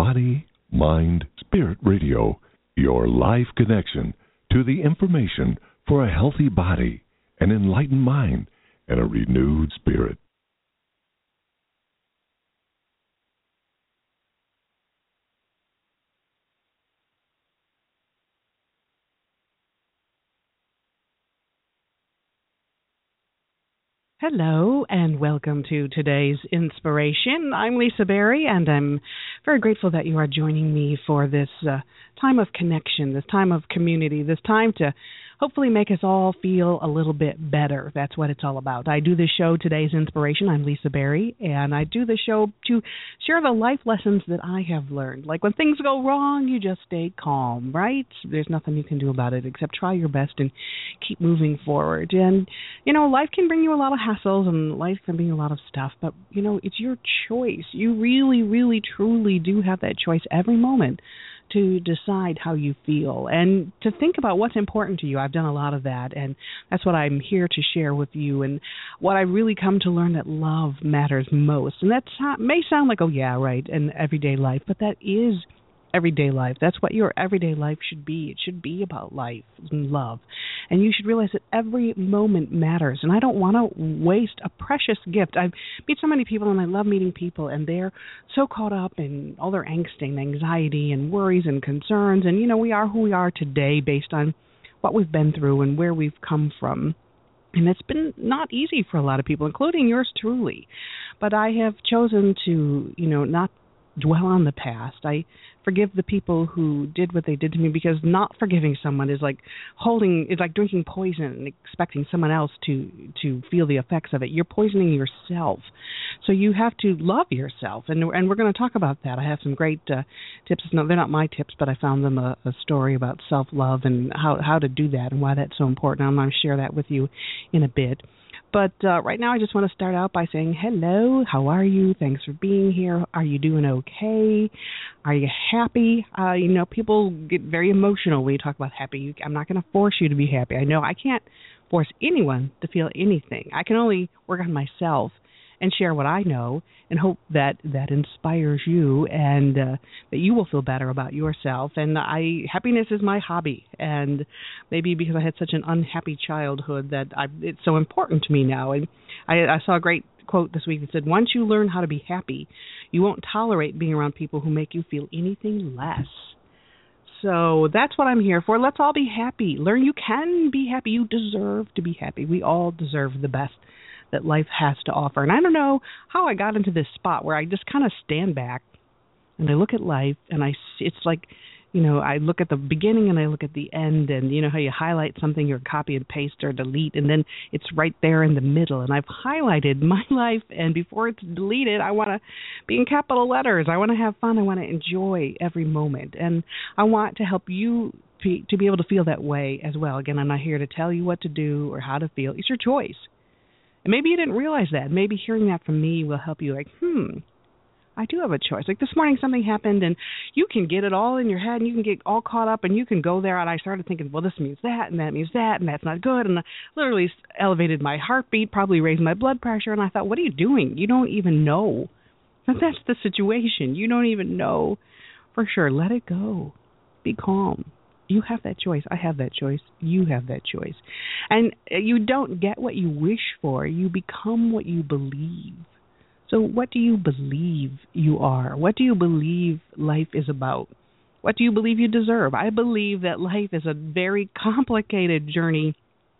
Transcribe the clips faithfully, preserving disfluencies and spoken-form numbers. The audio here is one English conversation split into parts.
Body, Mind, Spirit Radio, your live connection to the information for a healthy body, an enlightened mind, and a renewed spirit. Hello and welcome to today's inspiration. I'm Lisa Berry, and I'm very grateful that you are joining me for this uh, time of connection, this time of community, this time to hopefully make us all feel a little bit better. That's what it's all about. I do this show, Today's Inspiration. I'm Lisa Berry, and I do the show to share the life lessons that I have learned. Like when things go wrong, you just stay calm, right? There's nothing you can do about it except try your best and keep moving forward. And, you know, life can bring you a lot of hassles and life can bring you a lot of stuff, but, you know, it's your choice. You really, really, truly do have that choice every moment to decide how you feel and to think about what's important to you. I've done a lot of that, and that's what I'm here to share with you, and what I really come to learn, that love matters most. And that may sound like, oh yeah, right, in everyday life, but that is everyday life. That's what your everyday life should be. It should be about life and love. And you should realize that every moment matters. And I don't want to waste a precious gift. I meet so many people, and I love meeting people, and they're so caught up in all their angst and anxiety and worries and concerns. And, you know, we are who we are today based on what we've been through and where we've come from. And it's been not easy for a lot of people, including yours truly. But I have chosen to, you know, not dwell on the past. I forgive the people who did what they did to me, because not forgiving someone is like holding, it's like drinking poison and expecting someone else to to feel the effects of it. You're poisoning yourself. So you have to love yourself, and and we're going to talk about that. I have some great uh, tips. No, they're not my tips, but I found them a, a story about self-love and how how to do that and why that's so important. I'm going to share that with you in a bit. But uh, right now I just want to start out by saying hello, how are you? Thanks for being here. Are you doing okay? Are you happy? Uh, you know, people get very emotional when you talk about happy. I'm not going to force you to be happy. I know I can't force anyone to feel anything. I can only work on myself and share what I know and hope that that inspires you and uh, that you will feel better about yourself. And I happiness is my hobby, and maybe because I had such an unhappy childhood that I, it's so important to me now. And I, I saw a great quote this week that said, once you learn how to be happy, you won't tolerate being around people who make you feel anything less. So that's what I'm here for. Let's all be happy. Learn you can be happy. You deserve to be happy. We all deserve the best that life has to offer. And I don't know how I got into this spot where I just kind of stand back and I look at life, and I see, it's like, you know, I look at the beginning and I look at the end, and you know how you highlight something, or copy and paste or delete, and then it's right there in the middle. And I've highlighted my life, and before it's deleted, I want to be in capital letters. I want to have fun. I want to enjoy every moment, and I want to help you to be able to feel that way as well. Again, I'm not here to tell you what to do or how to feel. It's your choice. And maybe you didn't realize that. Maybe hearing that from me will help you, like, hmm, I do have a choice. Like this morning something happened, and you can get it all in your head, and you can get all caught up, and you can go there. And I started thinking, well, this means that, and that means that, and that's not good. And I literally elevated my heartbeat, probably raised my blood pressure. And I thought, what are you doing? You don't even know that that's the situation. You don't even know for sure. Let it go. Be calm. You have that choice. I have that choice. You have that choice. And you don't get what you wish for. You become what you believe. So what do you believe you are? What do you believe life is about? What do you believe you deserve? I believe that life is a very complicated journey,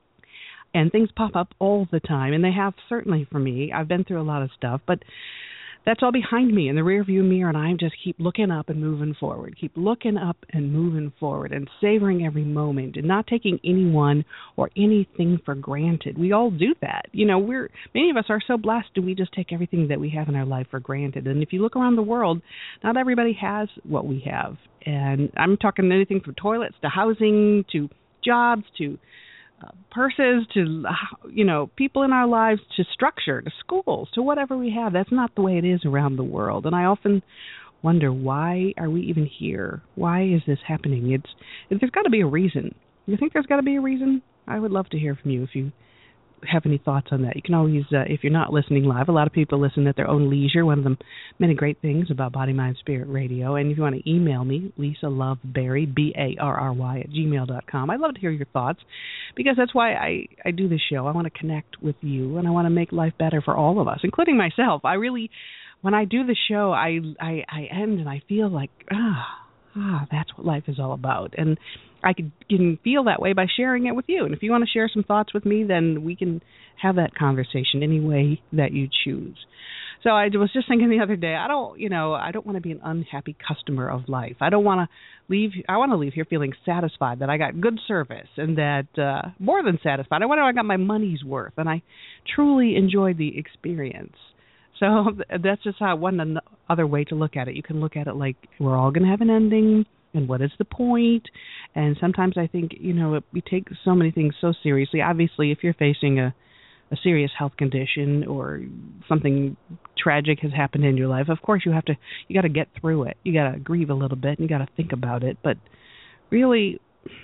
and things pop up all the time. And they have, certainly for me. I've been through a lot of stuff, but that's all behind me in the rearview mirror, and I just keep looking up and moving forward. Keep looking up and moving forward and savoring every moment and not taking anyone or anything for granted. We all do that. You know, we're many of us are so blessed, do we just take everything that we have in our life for granted? And if you look around the world, not everybody has what we have. And I'm talking anything from toilets to housing to jobs to Uh, purses to, you know, people in our lives, to structure, to schools, to whatever we have. That's not the way it is around the world. And I often wonder, why are we even here? Why is this happening? It's, there's got to be a reason. You think there's got to be a reason? I would love to hear from you if you have any thoughts on that, you can always, uh, if you're not listening live, a lot of people listen at their own leisure. One of the many great things about Body, Mind, Spirit Radio. And if you want to email me, Lisa Love Berry, B A R R Y, at gmail dot com. I'd love to hear your thoughts, because that's why I, I do this show. I want to connect with you, and I want to make life better for all of us, including myself. I really, when I do the show, I, I, I end and I feel like, ah, ah, that's what life is all about. And I can, can feel that way by sharing it with you. And if you want to share some thoughts with me, then we can have that conversation any way that you choose. So I was just thinking the other day, I don't, you know, I don't want to be an unhappy customer of life. I don't want to leave, I want to leave here feeling satisfied that I got good service, and that uh, more than satisfied, I want to know I got my money's worth and I truly enjoyed the experience. So that's just how one other way to look at it. You can look at it like we're all going to have an ending, and what is the point? And sometimes I think, you know, we take so many things so seriously. Obviously, if you're facing a, a serious health condition or something tragic has happened in your life, of course you have to, you got to get through it. You got to grieve a little bit and you got to think about it. But really,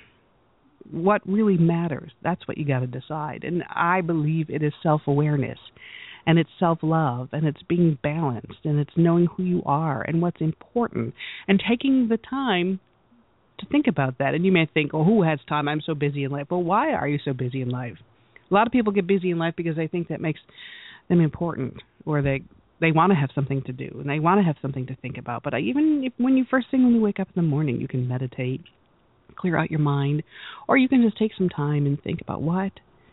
what really matters, that's what you got to decide. And I believe it is self-awareness. And it's self-love, and it's being balanced, and it's knowing who you are and what's important, and taking the time to think about that. And you may think, well, who has time? I'm so busy in life. Well, why are you so busy in life? A lot of people get busy in life because they think that makes them important, or they they want to have something to do, and they want to have something to think about. But even if, when you first thing when you wake up in the morning, you can meditate, clear out your mind, or you can just take some time and think about what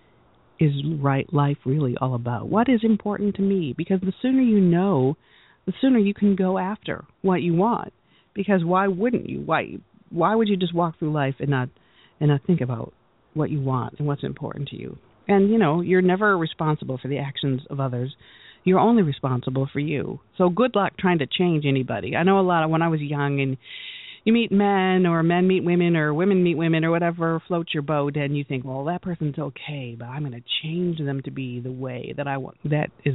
is right life really all about? What is important to me? Because the sooner you know, the sooner you can go after what you want. Because why wouldn't you? Why why would you just walk through life and not and not think about what you want and what's important to you? And you know, you're never responsible for the actions of others. You're only responsible for you. So good luck trying to change anybody. I know a lot of when I was young, and you meet men, or men meet women, or women meet women, or whatever floats your boat, and you think, well, that person's okay, but I'm going to change them to be the way that I want. That is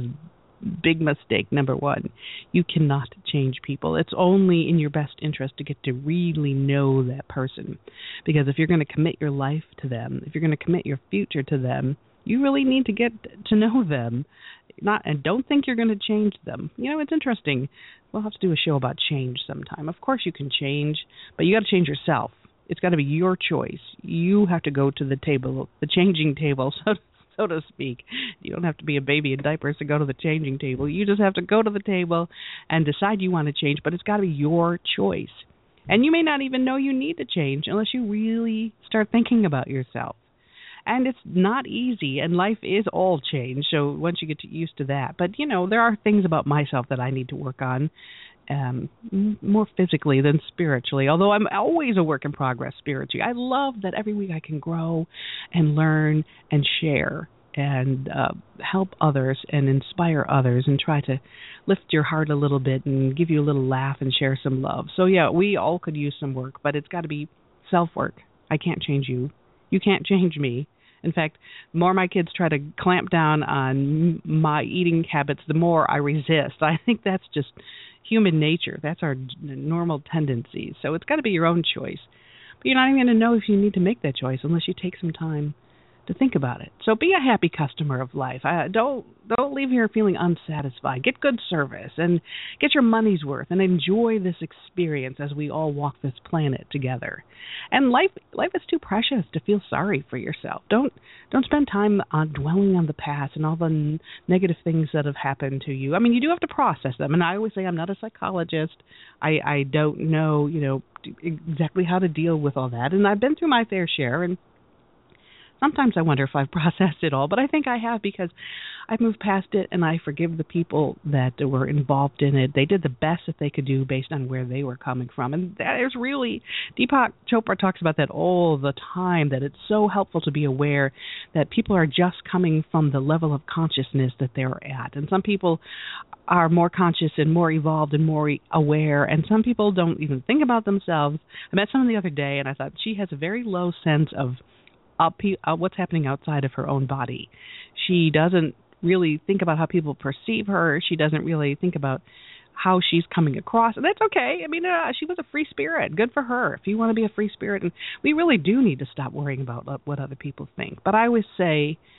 big mistake, number one. You cannot change people. It's only in your best interest to get to really know that person. Because if you're going to commit your life to them, if you're going to commit your future to them, you really need to get to know them. Not and don't think you're going to change them. You know, it's interesting. We'll have to do a show about change sometime. Of course you can change, but you got to change yourself. It's got to be your choice. You have to go to the table, the changing table, so so to speak. You don't have to be a baby in diapers to go to the changing table. You just have to go to the table and decide you want to change, but it's got to be your choice. And you may not even know you need to change unless you really start thinking about yourself. And it's not easy, and life is all change, so once you get used to that. But, you know, there are things about myself that I need to work on, um, more physically than spiritually, although I'm always a work in progress spiritually. I love that every week I can grow and learn and share and uh, help others and inspire others and try to lift your heart a little bit and give you a little laugh and share some love. So, yeah, we all could use some work, but it's got to be self-work. I can't change you. You can't change me. In fact, the more my kids try to clamp down on my eating habits, the more I resist. I think that's just human nature. That's our normal tendencies. So it's got to be your own choice. But you're not even going to know if you need to make that choice unless you take some time to think about it. So be a happy customer of life. Uh, don't don't leave here feeling unsatisfied. Get good service and get your money's worth and enjoy this experience as we all walk this planet together. And life life is too precious to feel sorry for yourself. Don't don't spend time on dwelling on the past and all the n- negative things that have happened to you. I mean, you do have to process them. And I always say I'm not a psychologist. I, I don't know, you know, exactly how to deal with all that. And I've been through my fair share, and sometimes I wonder if I've processed it all, but I think I have because I've moved past it and I forgive the people that were involved in it. They did the best that they could do based on where they were coming from. And that is really, Deepak Chopra talks about that all the time, that it's so helpful to be aware that people are just coming from the level of consciousness that they're at. And some people are more conscious and more evolved and more aware, and some people don't even think about themselves. I met someone the other day and I thought she has a very low sense of Up, uh, what's happening outside of her own body. She doesn't really think about how people perceive her. She doesn't really think about how she's coming across. And that's okay. I mean, uh, she was a free spirit. Good for her. If you want to be a free spirit, and we really do need to stop worrying about what other people think. But I always say,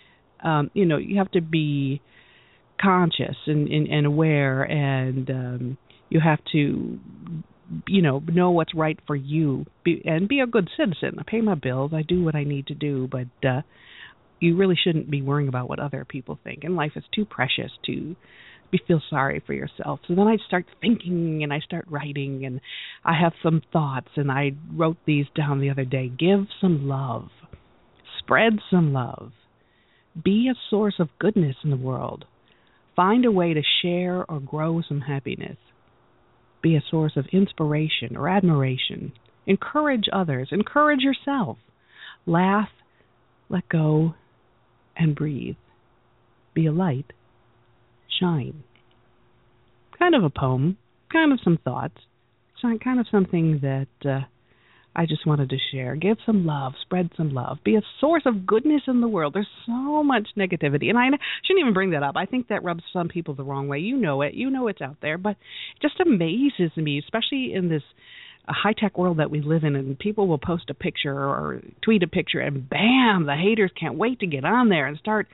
Um, you know, you have to be conscious and, and, and aware, and um, you have to, you know, know what's right for you, be, and be a good citizen. I pay my bills. I do what I need to do, but uh, you really shouldn't be worrying about what other people think. And life is too precious to be feel sorry for yourself. So then I start thinking, and I start writing, and I have some thoughts, and I wrote these down the other day. Give some love. Spread some love. Be a source of goodness in the world. Find a way to share or grow some happiness. Be a source of inspiration or admiration. Encourage others. Encourage yourself. Laugh, let go, and breathe. Be a light. Shine. Kind of a poem, kind of some thoughts, kind of something that uh, I just wanted to share. Give some love, spread some love, be a source of goodness in the world. There's so much negativity, and I shouldn't even bring that up. I think that rubs some people the wrong way. You know it. You know it's out there, but it just amazes me, especially in this uh, high-tech world that we live in, and people will post a picture or tweet a picture, and bam, the haters can't wait to get on there and start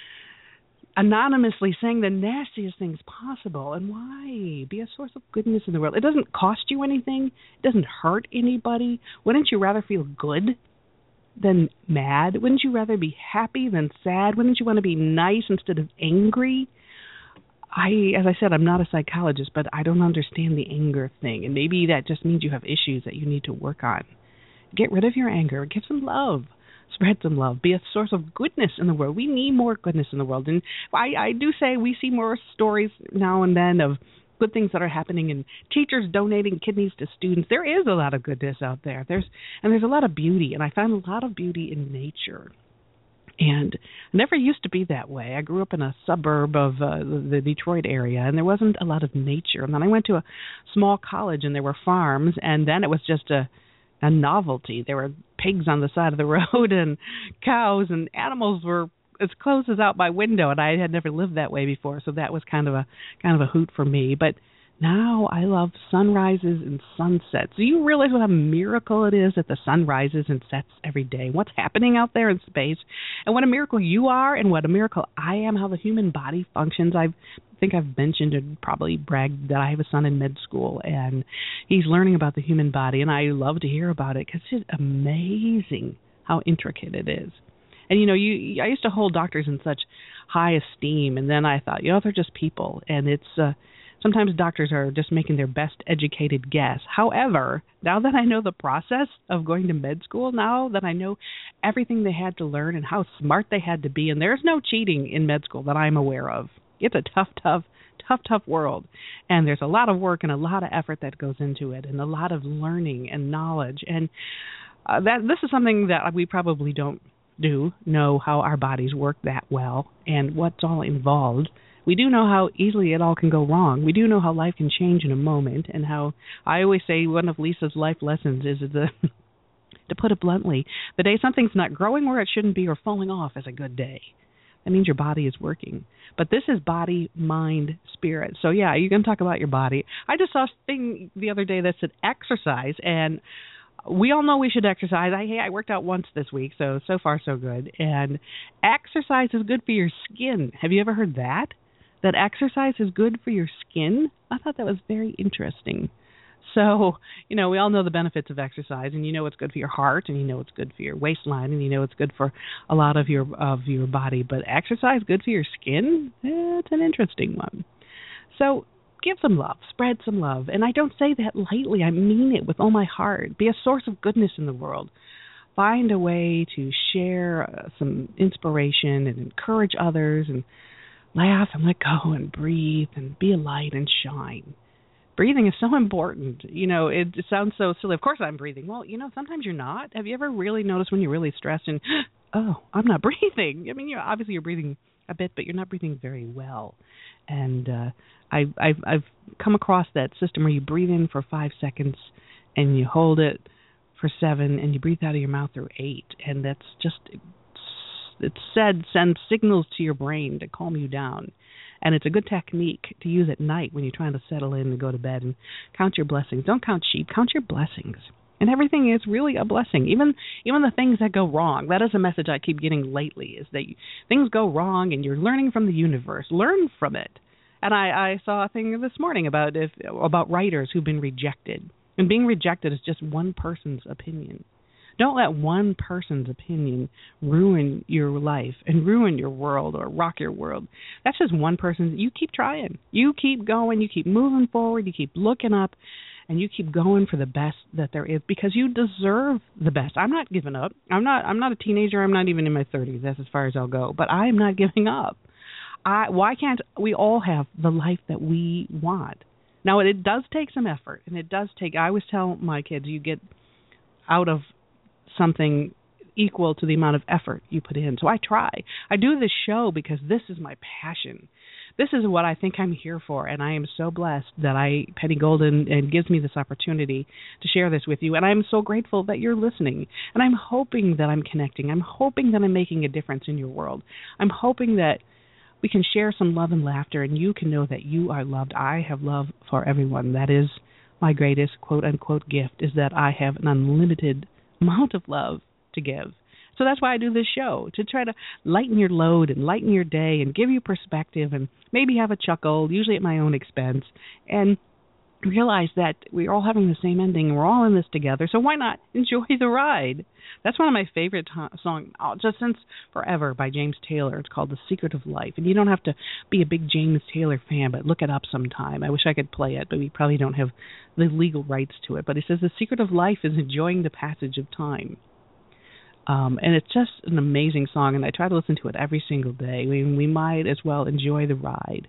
anonymously saying the nastiest things possible. And why? Be a source of goodness in the world. It doesn't cost you anything. It doesn't hurt anybody. Wouldn't you rather feel good than mad? Wouldn't you rather be happy than sad? Wouldn't you want to be nice instead of angry? I, as I said, I'm not a psychologist, but I don't understand the anger thing. And maybe that just means you have issues that you need to work on. Get rid of your anger. Give some love. Spread some love. Be a source of goodness in the world. We need more goodness in the world. And I, I do say we see more stories now and then of good things that are happening, and teachers donating kidneys to students. There is a lot of goodness out there. There's and there's a lot of beauty, and I find a lot of beauty in nature. And it never used to be that way. I grew up in a suburb of uh, the Detroit area, and there wasn't a lot of nature. And then I went to a small college, and there were farms, and then it was just a a novelty. There were pigs on the side of the road and cows, and animals were as close as out my window, and I had never lived that way before, so that was kind of a kind of a hoot for me. But now I love sunrises and sunsets. Do you realize what a miracle it is that the sun rises and sets every day? What's happening out there in space? And what a miracle you are, and what a miracle I am, how the human body functions. I've I think I've mentioned and probably bragged that I have a son in med school, and he's learning about the human body, and I love to hear about it because it's amazing how intricate it is. And, you know, you I used to hold doctors in such high esteem, and then I thought, you know, they're just people, and it's uh, sometimes doctors are just making their best educated guess. However, now that I know the process of going to med school, now that I know everything they had to learn and how smart they had to be, and there's no cheating in med school that I'm aware of. It's a tough, tough, tough, tough world, and there's a lot of work and a lot of effort that goes into it, and a lot of learning and knowledge, and uh, that this is something that we probably don't do, know how our bodies work that well and what's all involved. We do know how easily it all can go wrong. We do know how life can change in a moment, and how I always say one of Lisa's life lessons is the, to put it bluntly, the day something's not growing where it shouldn't be or falling off is a good day. That means your body is working. But this is body, mind, spirit. So, yeah, you can talk about your body. I just saw a thing the other day that said exercise, and we all know we should exercise. I hey, I worked out once this week, so so far so good. And exercise is good for your skin. Have you ever heard that? That exercise is good for your skin? I thought that was very interesting. So, you know, we all know the benefits of exercise, and you know it's good for your heart, and you know it's good for your waistline, and you know it's good for a lot of your of your body. But exercise good for your skin? Eh, it's an interesting one. So give some love, spread some love. And I don't say that lightly. I mean it with all my heart. Be a source of goodness in the world. Find a way to share uh, some inspiration and encourage others, and laugh and let go and breathe and be a light and shine. Breathing is so important. You know, it, it sounds so silly. Of course I'm breathing. Well, you know, sometimes you're not. Have you ever really noticed when you're really stressed and, oh, I'm not breathing? I mean, you know, obviously you're breathing a bit, but you're not breathing very well. And uh, I, I've, I've come across that system where you breathe in for five seconds and you hold it for seven and you breathe out of your mouth through eight. And that's just, it's, it's said, sends signals to your brain to calm you down. And it's a good technique to use at night when you're trying to settle in and go to bed and count your blessings. Don't count sheep, count your blessings. And everything is really a blessing. Even even the things that go wrong. That is a message I keep getting lately, is that you, things go wrong and you're learning from the universe. Learn from it. And I, I saw a thing this morning about if, about writers who've been rejected. And being rejected is just one person's opinion. Don't let one person's opinion ruin your life and ruin your world or rock your world. That's just one person. You keep trying. You keep going. You keep moving forward. You keep looking up. And you keep going for the best that there is, because you deserve the best. I'm not giving up. I'm not I'm not a teenager. I'm not even in my thirties. That's as far as I'll go. But I am not giving up. I, why can't we all have the life that we want? Now, it does take some effort, and it does take, I always tell my kids, you get out of something equal to the amount of effort you put in. So I try. I do this show because this is my passion. This is what I think I'm here for, and I am so blessed that I, Penny Golden, and gives me this opportunity to share this with you, and I'm so grateful that you're listening, and I'm hoping that I'm connecting. I'm hoping that I'm making a difference in your world. I'm hoping that we can share some love and laughter, and you can know that you are loved. I have love for everyone. That is my greatest quote-unquote gift, is that I have an unlimited amount of love to give. So that's why I do this show, to try to lighten your load and lighten your day and give you perspective and maybe have a chuckle, usually at my own expense, and realize that we're all having the same ending and we're all in this together, so why not enjoy the ride? That's one of my favorite to- songs, just since forever, by James Taylor. It's called The Secret of Life, and you don't have to be a big James Taylor fan, but look it up sometime. I wish I could play it, but we probably don't have the legal rights to it. But it says the secret of life is enjoying the passage of time. Um, and it's just an amazing song, and I try to listen to it every single day. We, we might as well enjoy the ride.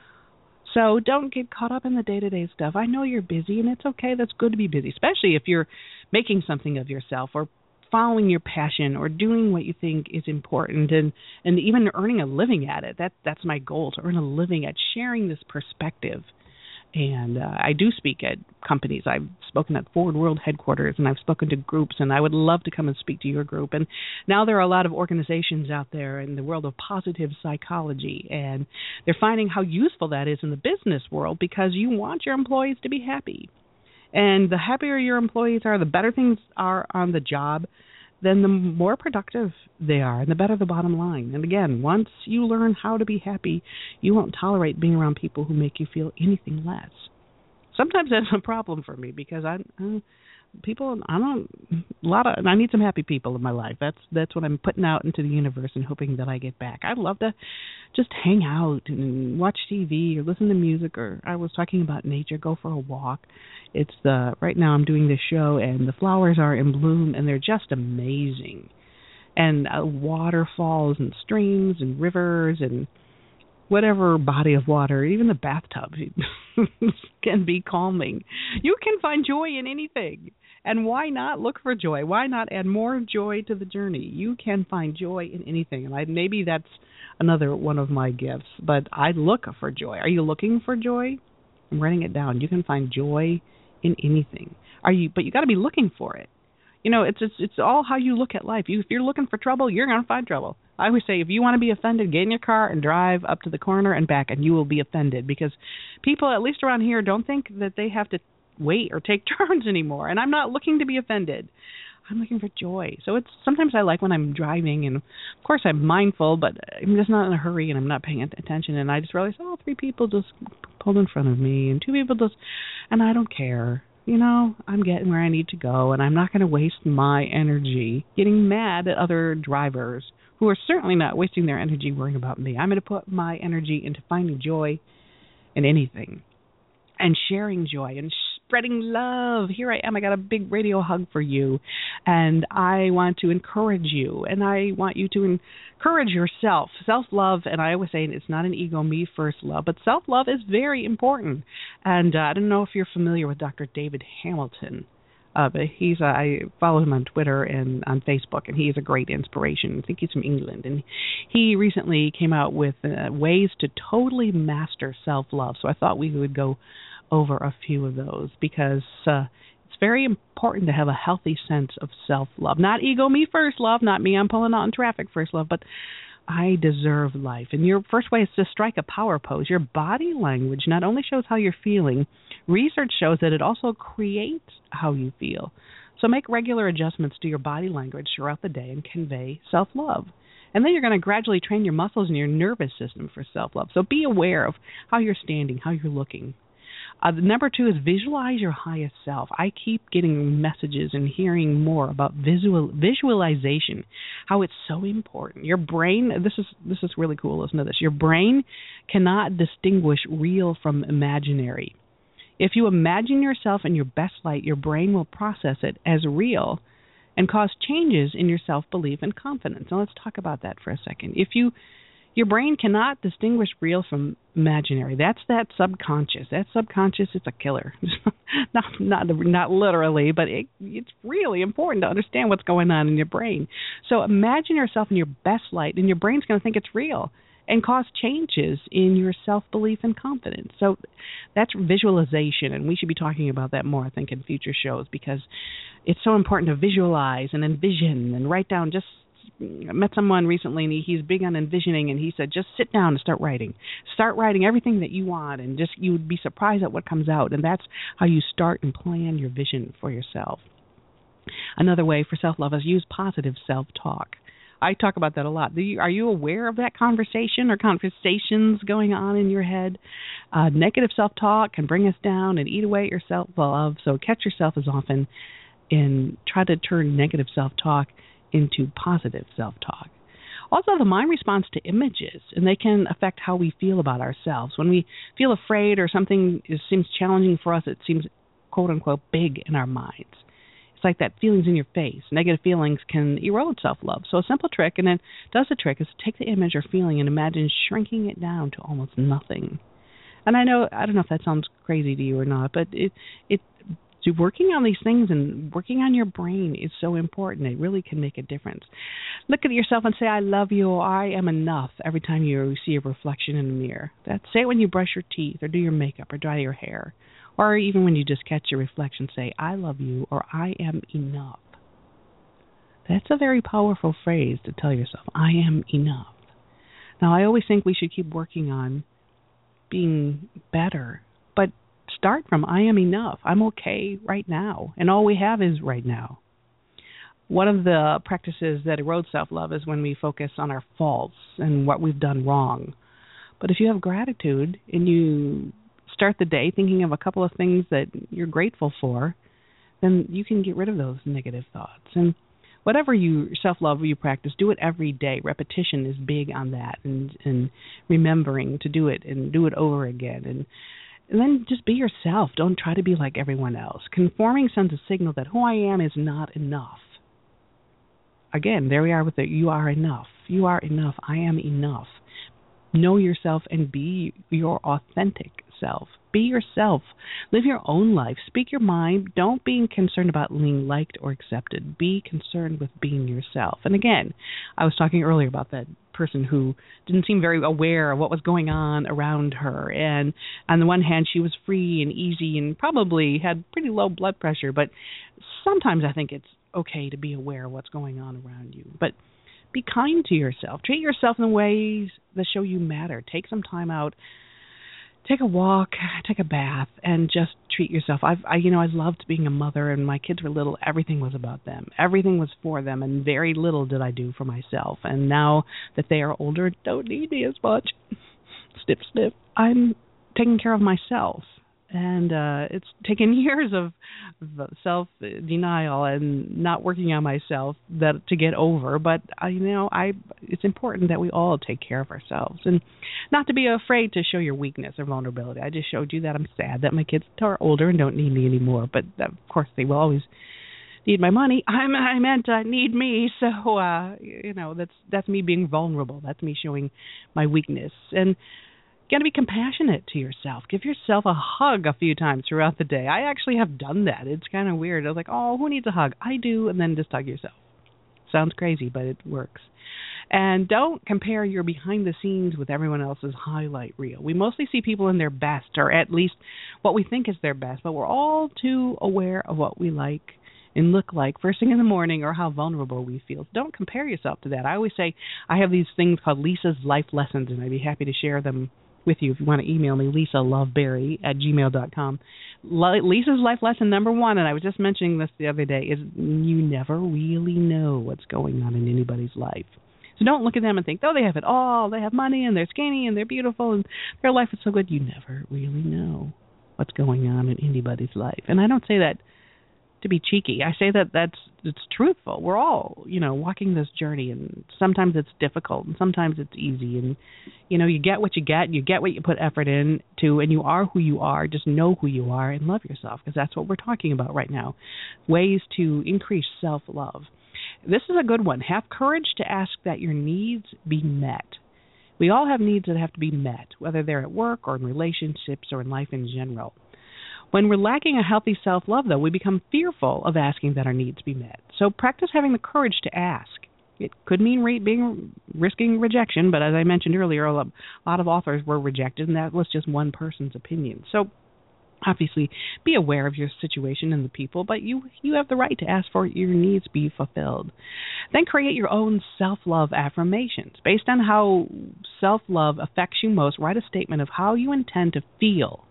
So don't get caught up in the day-to-day stuff. I know you're busy, and it's okay. That's good to be busy, especially if you're making something of yourself or following your passion or doing what you think is important, and, and even earning a living at it. That, that's my goal, to earn a living at sharing this perspective. And uh, I do speak at companies. I've spoken at Ford World Headquarters, and I've spoken to groups, and I would love to come and speak to your group. And now there are a lot of organizations out there in the world of positive psychology, and they're finding how useful that is in the business world, because you want your employees to be happy. And the happier your employees are, the better things are on the job, then the more productive they are, and the better the bottom line. And again, once you learn how to be happy, you won't tolerate being around people who make you feel anything less. Sometimes that's a problem for me, because I, uh, people, I don't, a lot of, I need some happy people in my life. That's that's what I'm putting out into the universe and hoping that I get back. I'd love to just hang out and watch T V or listen to music, or I was talking about nature, go for a walk. It's the, right now I'm doing this show, and the flowers are in bloom, and they're just amazing. And uh, waterfalls and streams and rivers and whatever body of water, even the bathtub can be calming. You can find joy in anything. And why not look for joy? Why not add more joy to the journey? You can find joy in anything. And I, maybe that's another one of my gifts. But I look for joy. Are you looking for joy? I'm writing it down. You can find joy in anything. Are you? But you got to be looking for it. You know, it's it's it's all how you look at life. You, if you're looking for trouble, you're going to find trouble. I always say, if you want to be offended, get in your car and drive up to the corner and back, and you will be offended, because people, at least around here, don't think that they have to wait or take turns anymore. And I'm not looking to be offended. I'm looking for joy. So it's sometimes I like when I'm driving, and of course I'm mindful, but I'm just not in a hurry, and I'm not paying attention, and I just realize, oh, three people just pulled in front of me, and two people just, and I don't care. You know, I'm getting where I need to go, and I'm not going to waste my energy getting mad at other drivers who are certainly not wasting their energy worrying about me. I'm going to put my energy into finding joy in anything and sharing joy and spreading love. Here I am. I got a big radio hug for you, and I want to encourage you, and I want you to encourage yourself. Self-love, and I always say it's not an ego, me first love, but self-love is very important. And uh, I don't know if you're familiar with Doctor David Hamilton. Uh, but he's uh, I follow him on Twitter and on Facebook, and he's a great inspiration. I think he's from England, and he recently came out with uh, ways to totally master self-love. So I thought we would go over a few of those, because uh, it's very important to have a healthy sense of self-love. Not ego, me first love, not me, I'm pulling out in traffic first love, but I deserve life. And your first way is to strike a power pose. Your body language not only shows how you're feeling, research shows that it also creates how you feel. So make regular adjustments to your body language throughout the day and convey self-love. And then you're going to gradually train your muscles and your nervous system for self-love. So be aware of how you're standing, how you're looking. Uh, the number two is visualize your highest self. I keep getting messages and hearing more about visual visualization, how it's so important. Your brain, this is this is really cool, listen to this. Your brain cannot distinguish real from imaginary. If you imagine yourself in your best light, your brain will process it as real and cause changes in your self-belief and confidence. Now let's talk about that for a second. If you Your brain cannot distinguish real from imaginary. That's that subconscious. That subconscious, it's a killer. not not not literally, but it, it's really important to understand what's going on in your brain. So imagine yourself in your best light, and your brain's going to think it's real and cause changes in your self-belief and confidence. So that's visualization, and we should be talking about that more, I think, in future shows, because it's so important to visualize and envision and write down. Just I met someone recently, and he, he's big on envisioning, and he said, just sit down and start writing. Start writing everything that you want, and just you would be surprised at what comes out, and that's how you start and plan your vision for yourself. Another way for self-love is use positive self-talk. I talk about that a lot. Do you, are you aware of that conversation or conversations going on in your head? Uh, negative self-talk can bring us down and eat away at your self-love, so catch yourself as often and try to turn negative self-talk into positive self-talk. Also, the mind responds to images, and they can affect how we feel about ourselves. When we feel afraid or something is, seems challenging for us, it seems, quote-unquote, big in our minds. It's like that feelings in your face. Negative feelings can erode self-love. So a simple trick, and it does the trick, is to take the image or feeling and imagine shrinking it down to almost nothing. And I know, I don't know if that sounds crazy to you or not, but it it So working on these things and working on your brain is so important. It really can make a difference. Look at yourself and say, I love you, or I am enough, every time you see a reflection in the mirror. That, say it when you brush your teeth or do your makeup or dry your hair, or even when you just catch your reflection, say, I love you, or I am enough. That's a very powerful phrase to tell yourself, I am enough. Now, I always think we should keep working on being better, but start from I am enough. I'm okay right now, and all we have is right now. One of the practices that erode self-love is when we focus on our faults and what we've done wrong. But if you have gratitude and you start the day thinking of a couple of things that you're grateful for, then you can get rid of those negative thoughts. And whatever you self-love you practice, do it every day. Repetition is big on that, and, and remembering to do it and do it over again. And And then just be yourself. Don't try to be like everyone else. Conforming sends a signal that who I am is not enough. Again, there we are with it. You are enough. You are enough. I am enough. Know yourself and be your authentic self. Be yourself. Live your own life. Speak your mind. Don't be concerned about being liked or accepted. Be concerned with being yourself. And again, I was talking earlier about that person who didn't seem very aware of what was going on around her. And on the one hand, she was free and easy and probably had pretty low blood pressure. But sometimes I think it's okay to be aware of what's going on around you. But be kind to yourself. Treat yourself in ways that show you matter. Take some time out. Take a walk, take a bath, and just treat yourself. I've, I, you know, I loved being a mother, and my kids were little. Everything was about them. Everything was for them, and very little did I do for myself. And now that they are older, don't need me as much. Snip, snip. I'm taking care of myself, and uh, it's taken years of self-denial and not working on myself that to get over. But I, you know, I it's important that we all take care of ourselves, and not to be afraid to show your weakness or vulnerability. I just showed you that I'm sad that my kids are older and don't need me anymore. But of course, they will always need my money. I, I meant uh, need me. So uh, you know, that's that's me being vulnerable. That's me showing my weakness. And you got to be compassionate to yourself. Give yourself a hug a few times throughout the day. I actually have done that. It's kind of weird. I was like, oh, who needs a hug? I do, and then just hug yourself. Sounds crazy, but it works. And don't compare your behind the scenes with everyone else's highlight reel. We mostly see people in their best, or at least what we think is their best, but we're all too aware of what we like and look like first thing in the morning, or how vulnerable we feel. Don't compare yourself to that. I always say I have these things called Lisa's Life Lessons, and I'd be happy to share them with you if you want to email me, lisa loveberry at gmail dot com. Lisa's life lesson number one, and I was just mentioning this the other day, is you never really know what's going on in anybody's life. So don't look at them and think, oh, they have it all. They have money, and they're skinny, and they're beautiful, and their life is so good. You never really know what's going on in anybody's life. And I don't say that to be cheeky. I say that that's it's truthful. We're all, you know, walking this journey, and sometimes it's difficult, and sometimes it's easy. And, you know, you get what you get, you get what you put effort into, and you are who you are. Just know who you are and love yourself, because that's what we're talking about right now. Ways to increase self-love. This is a good one. Have courage to ask that your needs be met. We all have needs that have to be met, whether they're at work or in relationships or in life in general. When we're lacking a healthy self-love, though, we become fearful of asking that our needs be met. So practice having the courage to ask. It could mean re- being risking rejection, but as I mentioned earlier, a lot of authors were rejected, and that was just one person's opinion. So obviously, be aware of your situation and the people, but you, you have the right to ask for your needs be fulfilled. Then create your own self-love affirmations. Based on how self-love affects you most, write a statement of how you intend to feel,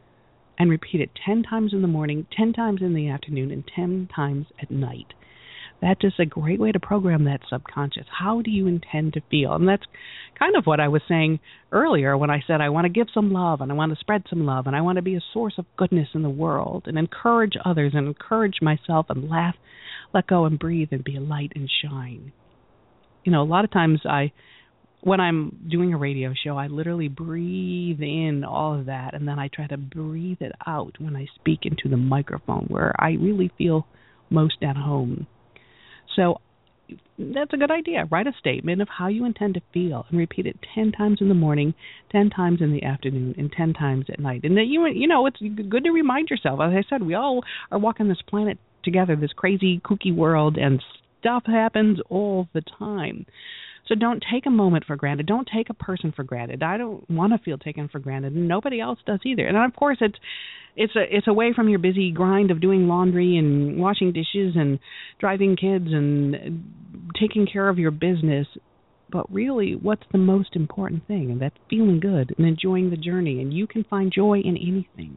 and repeat it ten times in the morning, ten times in the afternoon, and ten times at night. That's just a great way to program that subconscious. How do you intend to feel? And that's kind of what I was saying earlier when I said I want to give some love, and I want to spread some love, and I want to be a source of goodness in the world, and encourage others, and encourage myself, and laugh, let go, and breathe, and be a light and shine. You know, a lot of times I... when I'm doing a radio show, I literally breathe in all of that, and then I try to breathe it out when I speak into the microphone, where I really feel most at home. So that's a good idea. Write a statement of how you intend to feel, and repeat it ten times in the morning, ten times in the afternoon, and ten times at night. And that you, you know, it's good to remind yourself. As I said, we all are walking this planet together, this crazy, kooky world, and stuff happens all the time. So don't take a moment for granted. Don't take a person for granted. I don't want to feel taken for granted, and nobody else does either. And of course, it's it's a it's away from your busy grind of doing laundry and washing dishes and driving kids and taking care of your business. But really, what's the most important thing? And that's feeling good and enjoying the journey. And you can find joy in anything.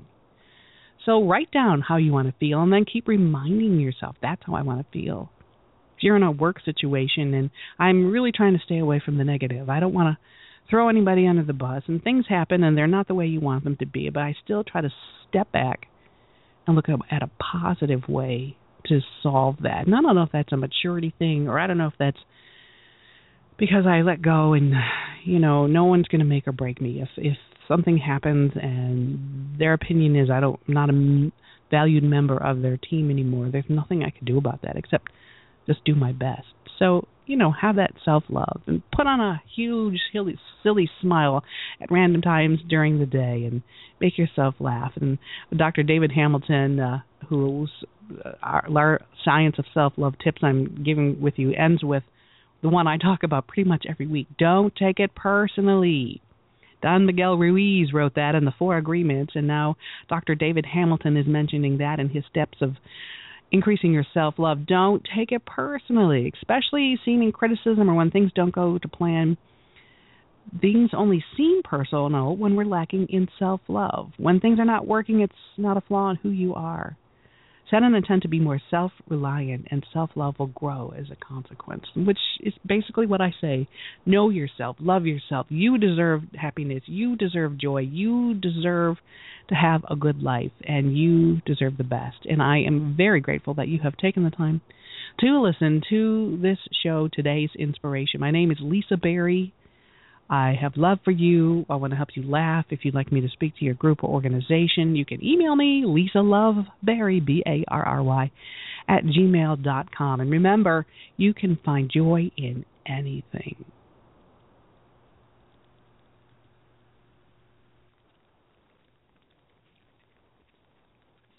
So write down how you want to feel, and then keep reminding yourself, that's how I want to feel. If you're in a work situation, and I'm really trying to stay away from the negative. I don't want to throw anybody under the bus, and things happen, and they're not the way you want them to be, but I still try to step back and look at a positive way to solve that. And I don't know if that's a maturity thing, or I don't know if that's because I let go and, you know, no one's going to make or break me. If if something happens and their opinion is I don't, I'm not a valued member of their team anymore, there's nothing I can do about that except just do my best. So, you know, have that self-love and put on a huge, silly, silly smile at random times during the day and make yourself laugh. And Doctor David Hamilton, uh, who's uh, our, our Science of Self-Love tips I'm giving with you, ends with the one I talk about pretty much every week. Don't take it personally. Don Miguel Ruiz wrote that in the Four Agreements, and now Doctor David Hamilton is mentioning that in his steps of increasing your self-love. Don't take it personally, especially seeming criticism or when things don't go to plan. Things only seem personal when we're lacking in self-love. When things are not working, it's not a flaw in who you are. Set an intent to be more self-reliant, and self-love will grow as a consequence, which is basically what I say. Know yourself. Love yourself. You deserve happiness. You deserve joy. You deserve to have a good life, and you deserve the best. And I am very grateful that you have taken the time to listen to this show, Today's Inspiration. My name is Lisa Berry. I have love for you. I want to help you laugh. If you'd like me to speak to your group or organization, you can email me, Lisa Love Berry, B A R R Y, at gmail dot com. And remember, you can find joy in anything.